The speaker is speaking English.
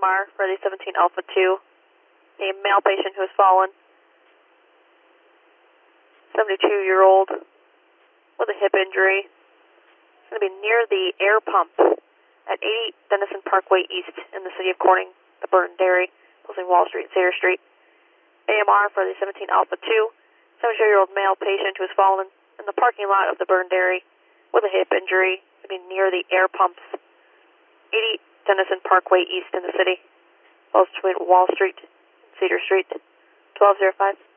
AMR for the 17 Alpha 2, a male patient who has fallen, 72-year-old with a hip injury. It's going to be near the air pump at 80 Denison Parkway East in the city of Corning, the Burton Dairy, closing Wall Street and Cedar Street. AMR for the 17 Alpha 2, 72-year-old male patient who has fallen in the parking lot of the Burton Dairy with a hip injury. It's going to be near the air pumps, 80 Denison Parkway East in the city, close between Wall Street and Cedar Street, 1205.